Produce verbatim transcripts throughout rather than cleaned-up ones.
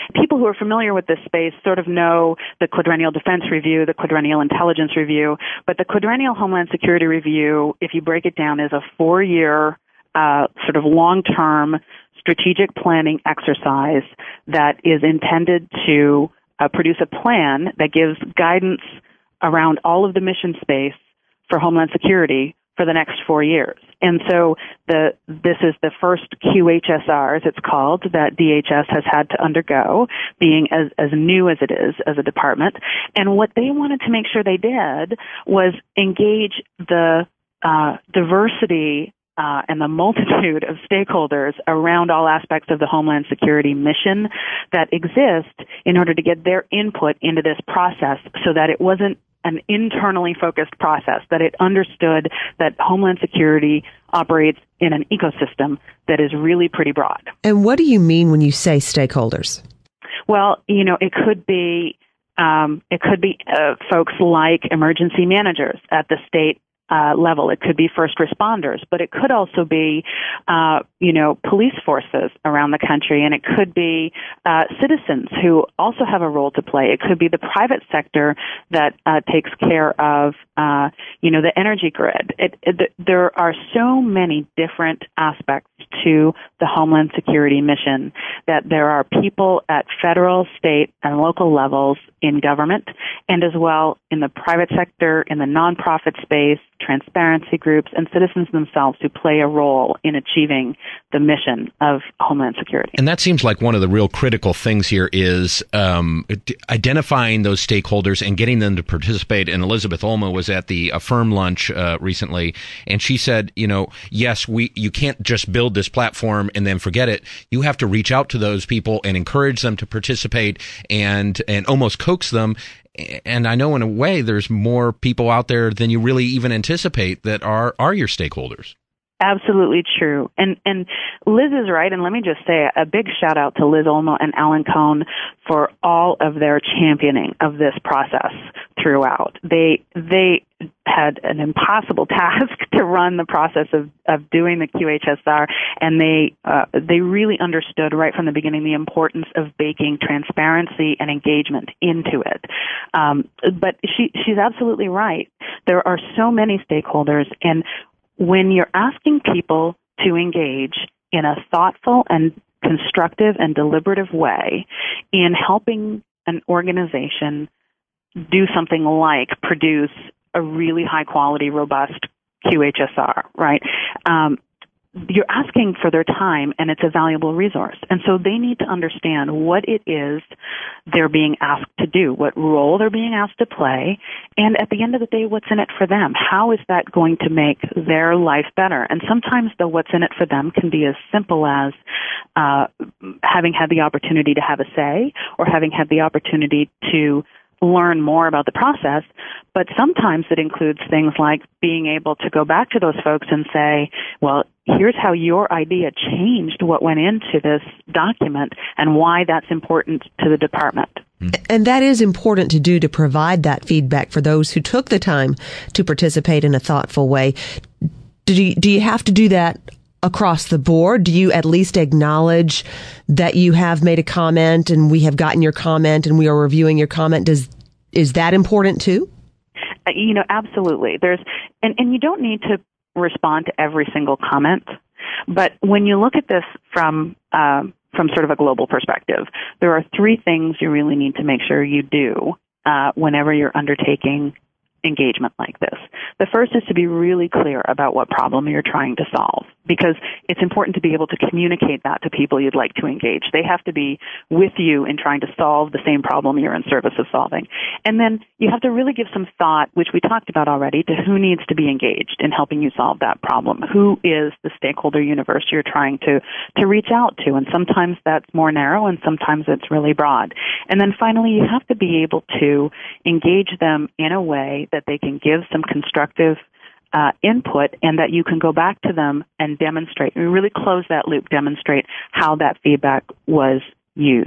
people who are familiar with this space sort of know the Quadrennial Defense Review, the Quadrennial Intelligence Review, but the Quadrennial Homeland Security Review, if you break it down, is a four-year uh, sort of long-term strategic planning exercise that is intended to uh, produce a plan that gives guidance around all of the mission space for Homeland Security for the next four years. And so the this is the first Q H S R, as it's called, that D H S has had to undergo, being as, as new as it is as a department. And what they wanted to make sure they did was engage the uh, diversity uh, and the multitude of stakeholders around all aspects of the Homeland Security mission that exist in order to get their input into this process so that it wasn't an internally focused process, that it understood that Homeland Security operates in an ecosystem that is really pretty broad. And what do you mean when you say stakeholders? Well, you know, it could be um, it could be uh, folks like emergency managers at the state Uh, level. It could be first responders, but it could also be, uh, you know, police forces around the country, and it could be uh, citizens who also have a role to play. It could be the private sector that uh, takes care of, uh, you know, the energy grid. It, it, there are so many different aspects to the Homeland Security mission that there are people at federal, state, and local levels in government, and as well in the private sector, in the nonprofit space, transparency groups, and citizens themselves who play a role in achieving the mission of Homeland Security. And that seems like one of the real critical things here is um, identifying those stakeholders and getting them to participate. And Elizabeth Olmo was at the Affirm lunch uh, recently, and she said, you know, yes, we you can't just build this platform and then forget it. You have to reach out to those people and encourage them to participate and and almost coax them. And I know in a way there's more people out there than you really even anticipate that are, are your stakeholders. Absolutely true. And and Liz is right, and let me just say a big shout out to Liz Olmo and Alan Cohn for all of their championing of this process throughout. They they had an impossible task to run the process of, of doing the Q H S R, and they uh, they really understood right from the beginning the importance of baking transparency and engagement into it. Um, but she she's absolutely right. There are so many stakeholders, and when you're asking people to engage in a thoughtful and constructive and deliberative way in helping an organization do something like produce a really high quality, robust Q H S R, right? Um, you're asking for their time, and it's a valuable resource. And so they need to understand what it is they're being asked to do, what role they're being asked to play, and at the end of the day, what's in it for them? How is that going to make their life better? And sometimes the what's in it for them can be as simple as uh, having had the opportunity to have a say or having had the opportunity to learn more about the process, but sometimes it includes things like being able to go back to those folks and say, well, here's how your idea changed what went into this document and why that's important to the department. And that is important to do, to provide that feedback for those who took the time to participate in a thoughtful way. Do you, do you have to do that across the board? Do you at least acknowledge that you have made a comment and we have gotten your comment and we are reviewing your comment? Does is that important too? Uh, you know, absolutely. There's and, and you don't need to respond to every single comment, but when you look at this from um, from sort of a global perspective, there are three things you really need to make sure you do uh, whenever you're undertaking engagement like this. The first is to be really clear about what problem you're trying to solve, because it's important to be able to communicate that to people you'd like to engage. They have to be with you in trying to solve the same problem you're in service of solving. And then you have to really give some thought, which we talked about already, to who needs to be engaged in helping you solve that problem. Who is the stakeholder universe you're trying to, to reach out to? And sometimes that's more narrow and sometimes it's really broad. And then finally, you have to be able to engage them in a way that they can give some constructive uh, input and that you can go back to them and demonstrate, and really close that loop, demonstrate how that feedback was used.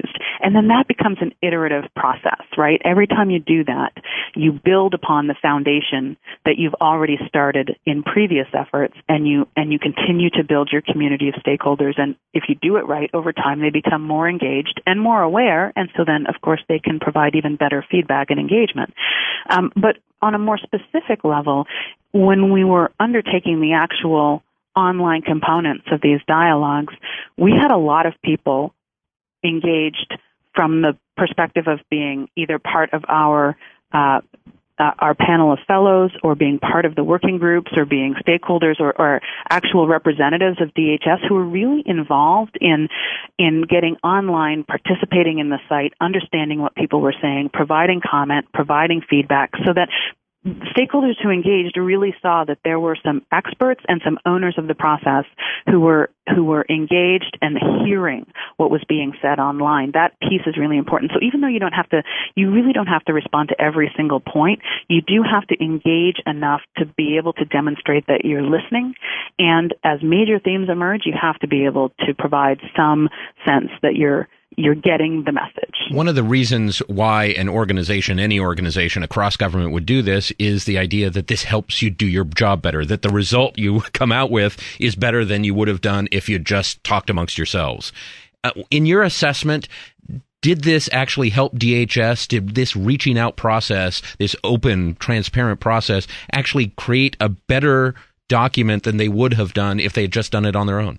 and then that becomes an iterative process, right? Every time you do that, you build upon the foundation that you've already started in previous efforts, and you and you continue to build your community of stakeholders. And if you do it right, over time they become more engaged and more aware, and so then, of course, they can provide even better feedback and engagement. Um, but on a more specific level, when we were undertaking the actual online components of these dialogues, we had a lot of people engaged from the perspective of being either part of our uh, uh, our panel of fellows, or being part of the working groups, or being stakeholders, or, or actual representatives of D H S who were really involved in in getting online, participating in the site, understanding what people were saying, providing comment, providing feedback, so that stakeholders who engaged really saw that there were some experts and some owners of the process who were who were engaged and hearing what was being said online. That piece is really important. So even though you don't have to, you really don't have to respond to every single point, you do have to engage enough to be able to demonstrate that you're listening. And as major themes emerge, you have to be able to provide some sense that you're you're getting the message. One of the reasons why an organization, any organization across government would do this is the idea that this helps you do your job better, that the result you come out with is better than you would have done if you just talked amongst yourselves. Uh, in your assessment, did this actually help D H S? Did this reaching out process, this open, transparent process, actually create a better document than they would have done if they had just done it on their own?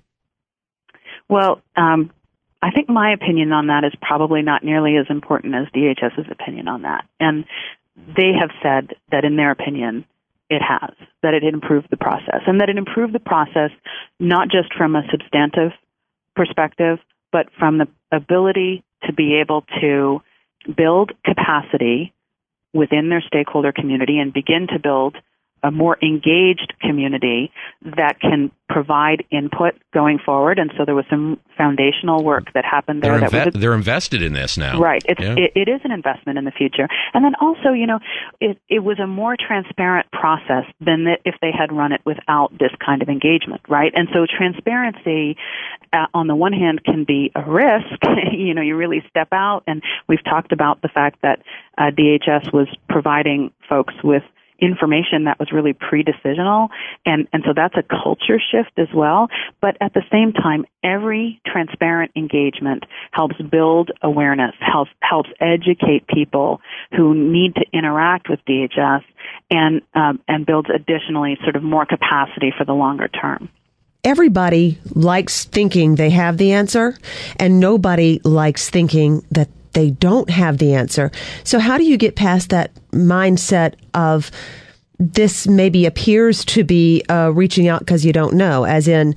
Well, um, I think my opinion on that is probably not nearly as important as D H S's opinion on that. And they have said that in their opinion, it has, that it improved the process, and that it improved the process not just from a substantive perspective, but from the ability to be able to build capacity within their stakeholder community and begin to build a more engaged community that can provide input going forward. And so there was some foundational work that happened there. They're, that inve- was a, they're invested in this now. Right. It's, yeah. it, it is an investment in the future. And then also, you know, it, it was a more transparent process than that if they had run it without this kind of engagement, right? And so transparency, uh, on the one hand, can be a risk. You know, you really step out, and we've talked about the fact that uh, D H S was providing folks with information that was really pre-decisional, and, and so that's a culture shift as well. But at the same time, every transparent engagement helps build awareness, helps, helps educate people who need to interact with D H S, and, um, and builds additionally sort of more capacity for the longer term. Everybody likes thinking they have the answer, and nobody likes thinking that they don't have the answer. So how do you get past that mindset of this maybe appears to be uh, reaching out because you don't know, as in,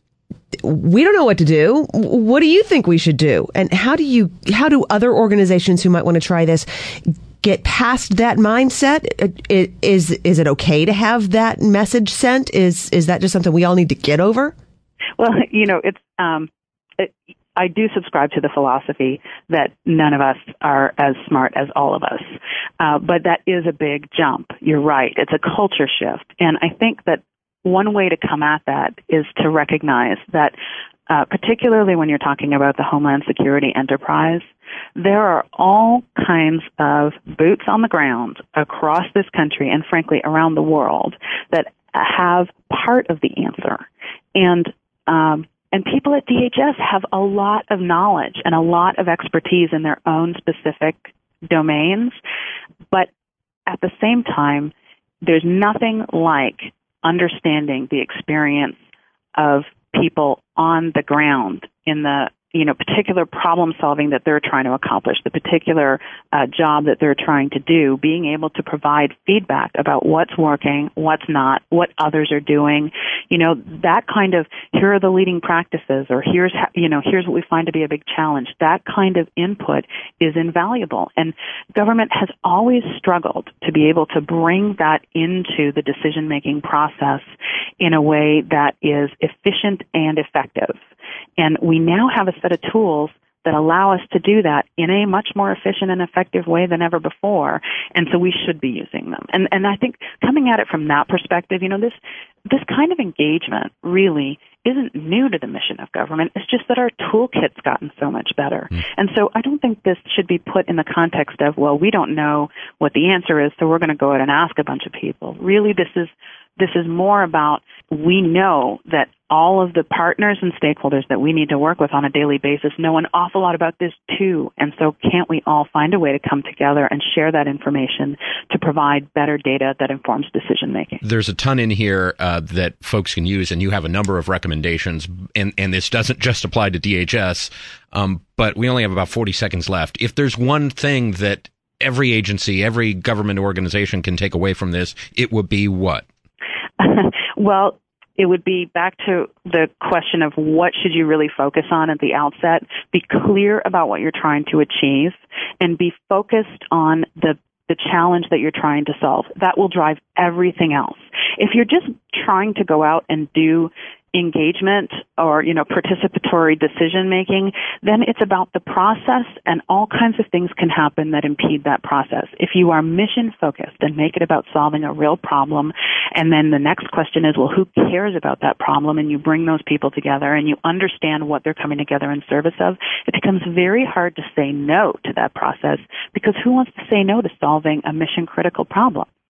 we don't know what to do. What do you think we should do? And how do you, how do other organizations who might want to try this get past that mindset? Is, is it okay to have that message sent? Is, is that just something we all need to get over? Well, you know, it's, um, it, I do subscribe to the philosophy that none of us are as smart as all of us. Uh, but that is a big jump. You're right. It's a culture shift. And I think that one way to come at that is to recognize that, uh, particularly when you're talking about the Homeland Security enterprise, there are all kinds of boots on the ground across this country and, frankly, around the world that have part of the answer. And, um, And people at D H S have a lot of knowledge and a lot of expertise in their own specific domains. But at the same time, there's nothing like understanding the experience of people on the ground in the, you know, particular problem solving that they're trying to accomplish, the particular uh, job that they're trying to do, being able to provide feedback about what's working, what's not, what others are doing. You know, that kind of, here are the leading practices, or here's, how, you know, here's what we find to be a big challenge. That kind of input is invaluable. And government has always struggled to be able to bring that into the decision-making process in a way that is efficient and effective. And we now have a set of tools that allow us to do that in a much more efficient and effective way than ever before. And so we should be using them. And and I think coming at it from that perspective, you know, this this kind of engagement really isn't new to the mission of government. It's just that our toolkit's gotten so much better. Mm. And so I don't think this should be put in the context of, well, we don't know what the answer is, so we're going to go out and ask a bunch of people. Really, this is this is more about, we know that all of the partners and stakeholders that we need to work with on a daily basis know an awful lot about this too. And so can't we all find a way to come together and share that information to provide better data that informs decision making? There's a ton in here uh, that folks can use, and you have a number of recommendations, and, and this doesn't just apply to D H S, um, but we only have about forty seconds left. If there's one thing that every agency, every government organization can take away from this, it would be what? Well, it would be back to the question of what should you really focus on at the outset. Be clear about what you're trying to achieve and be focused on the the challenge that you're trying to solve. That will drive everything else. If you're just trying to go out and do engagement or, you know, participatory decision making, then it's about the process, and all kinds of things can happen that impede that process. If you are mission focused and make it about solving a real problem, and then the next question is, well, who cares about that problem? And you bring those people together and you understand what they're coming together in service of, it becomes very hard to say no to that process, because who wants to say no to solving a mission critical problem?